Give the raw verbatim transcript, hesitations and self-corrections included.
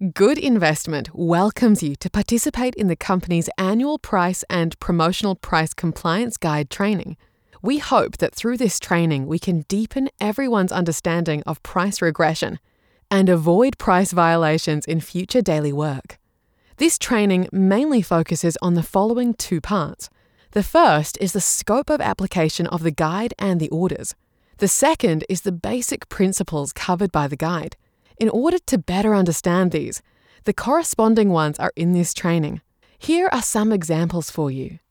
Good Investment welcomes you to participate in the company's annual price and promotional price compliance guide training. We hope that through this training we can deepen everyone's understanding of price regression and avoid price violations in future daily work. This training mainly focuses on the following two parts. The first is the scope of application of the guide and the orders. The second is the basic principles covered by the guide. In order to better understand these, the corresponding ones are in this training. Here are some examples for you.